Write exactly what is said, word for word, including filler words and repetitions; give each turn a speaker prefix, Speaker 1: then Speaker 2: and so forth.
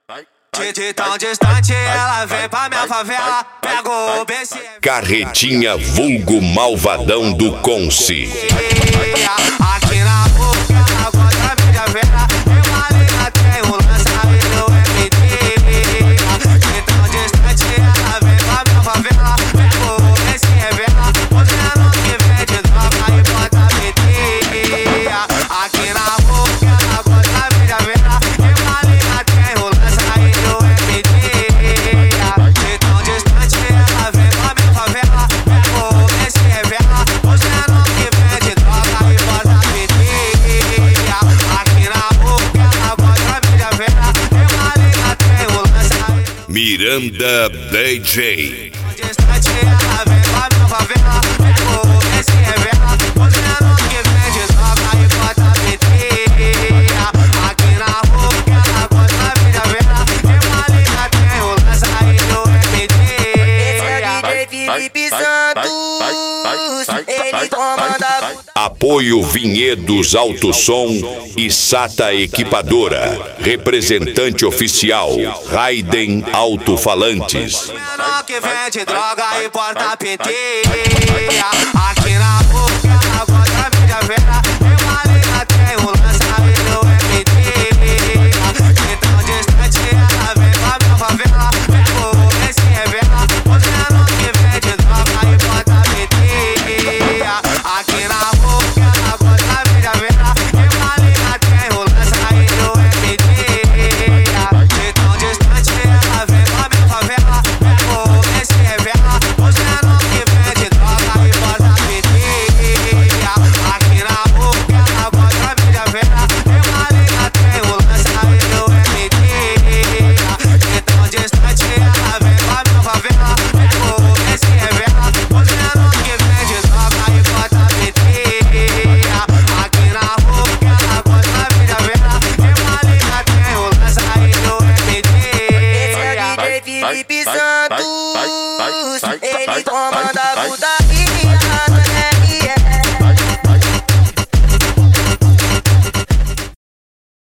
Speaker 1: De tão distante ela vem pra minha favela, pega o B C.
Speaker 2: Carretinha vulgo malvadão do Conce.
Speaker 1: Aqui na boca, contra a mídia vera, eu malha, tem um lançamento do M D. De tão distante ela vem pra minha favela, pega o B C revela, mostrando que vende droga e bota P T. Aqui na boca, contra a mídia vera, eu malha, tem um lançamento do M D. De tão distante ela vem pra minha favela, pega o B C revela, mostrando que vende droga e bota P T. Aqui na boca, contra a mídia vera, eu malha, tem um lançamento.
Speaker 2: Miranda D J.
Speaker 1: Distante ela vem pra minha favela, pega o B C revela, mostrando que vende droga e bota P T. Aqui na boca, contra a mídia vera, eu malha, tem um lançamento do M D.
Speaker 3: Esse é o D J Felipe Santos, ele comanda.
Speaker 2: Apoio Vinhedos Alto Som e Sata Equipadora. Representante oficial Raiden Alto-Falantes.
Speaker 1: Menor que vende droga e porta P T. Aqui na boca, contra a mídia vera, eu malha, tem um lançamento do M D. De tão distante ela vem pra minha favela, pega o B C revela, mostrando que vende droga e bota P T. Aqui na boca, contra a mídia vera, eu malha, tem um lançamento do M D. De tão distante ela vem pra minha favela, pega o B C revela, mostrando que vende droga e bota P T. Aqui na boca, contra a mídia vera, eu malha, tem um lançamento do M D. De tão distante ela vem pra minha favela, pega o B C revela, mostrando que vende droga e bota P T. Aqui na boca, contra a mídia vera, eu malha, tem um lançamento do M D.
Speaker 3: Esse é o D J Felipe Santos, ele comanda a putaria.